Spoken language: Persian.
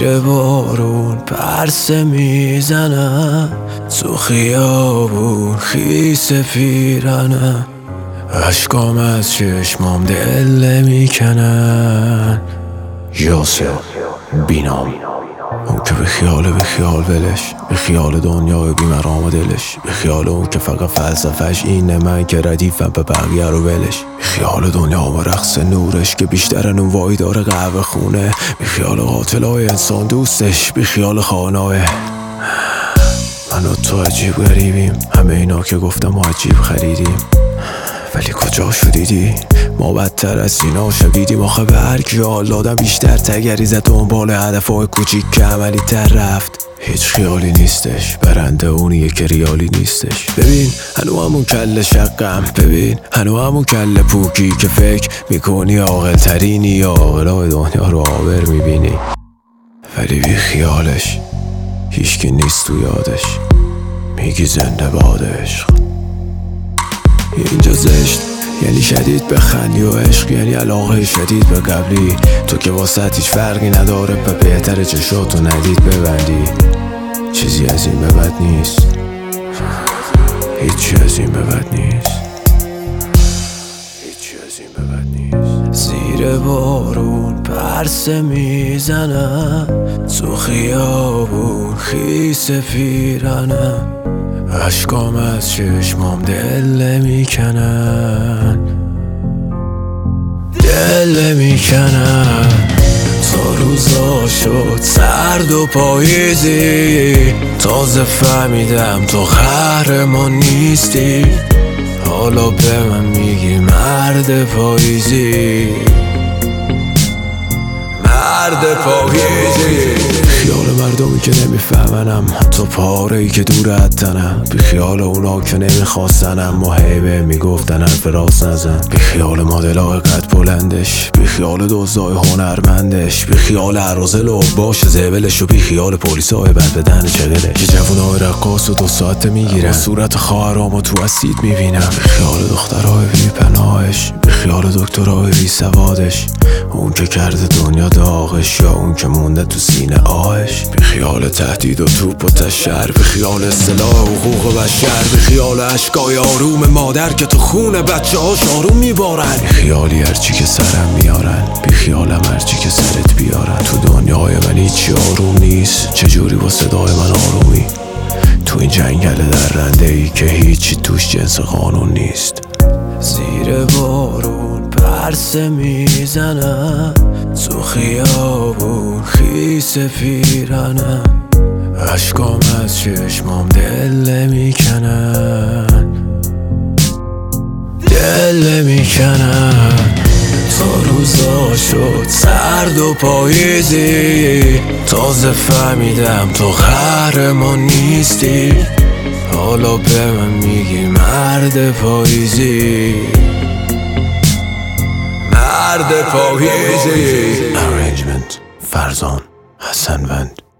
زیر بارون پرسه میزنم، تو خیابون خیس پیرنم، اشکام از چشمام دل میکنن. یاسر بینام، اون که به خیال ولش، به خیال دنیای بیمرام دلش، به خیال اون که فقط فلسفهش اینه من که ردیفم به بقیه رو ولش، به خیال دنیا و رقص نورش که بیشتر نونوایی داره قهوه خونه، به خیال قاتلای انسان دوستش، به خیال خانه‌های من و تو عجیب غریبیم، همه اینا که گفتم و عجیب خریدیم، ولی کجا شدیدی؟ ما بدتر از اینا شدیدیم. آخه به هر کی حال آدم بیشتر تگریزه دنبال هدفهای کوچیک که عملی تر رفت. هیچ خیالی نیستش، برنده اونیه که ریالی نیستش. ببین هنو همون کل شقم، ببین هنو همون کل پوکی که فکر میکنی عاقل ترینی یا عاقلای دنیا رو عابر میبینی، ولی بی خیالش هیچکی نیست تو یادش. میگی زنده باد عشق، اینجا زشت یعنی شدید بخندی و عشق یعنی علاقه شدید به قبلی، تو که واسه هیچ فرقی نداره و بهتره چشاتو ندید ببندی. چیزی از این به بد نیست، هیچی از این به بد نیست، هیچی از این به بد نیست. زیر بارون پرسه میزنم، تو خیابون خیس پیرنم، اشکام از چشمام دل میکنن، دل میکنن. تا روزا شد سرد و پاییزی، تازه فهمیدم تو قهرمان نیستی، حالا به من میگی مرد پاییزی، مرد پاییزی. خیال مردمی که نمیفهمنم، تو پاره‌ای که دور از تنم، بی خیال اونا که نمیخواستنم و هیبه میگفتن حرف راست نزن، بی خیال مدلای قد بلندش، بی خیال دزدای هنرمندش، بی خیال عرازل و باش زبلش، و بی خیال پلیسای بد بدن چگلش که جوونای رقاص و 2 ساعته میگیرن، صورت خواهرامو تو اسید میبینم، بی خیال دخترای بی پناهش، بی خیال دکترای بی سوادش، اون که کرده دنیا داغش یا اون که مونده تو سینه آهش، بی خیال تهدید و توپ و تشر، بی خیال اصطلاح حقوق بشر، بی خیال اشکای آروم مادر که تو خون بچه هاش آروم میبارن، بی خیالی هرچی که سرم میارن، بی خیالم هرچی که سرت بیارن. تو دنیای من هیچی آروم نیست، چجوری با صدای من آرومی تو این جنگل درنده ای که هیچی توش جنس قانون نیست. زیر بارون پرسه میزنم، تو خیابون خیس پیرنم، اشکام از چشمام دل میکنن، دل میکنن. تا روزا شد سرد و پاییزی، تازه فهمیدم تو قهرمان نیستی، حالا به من میگی مرد پاییزی، مرد پاییزی. Arrangement فرزان حسنوند.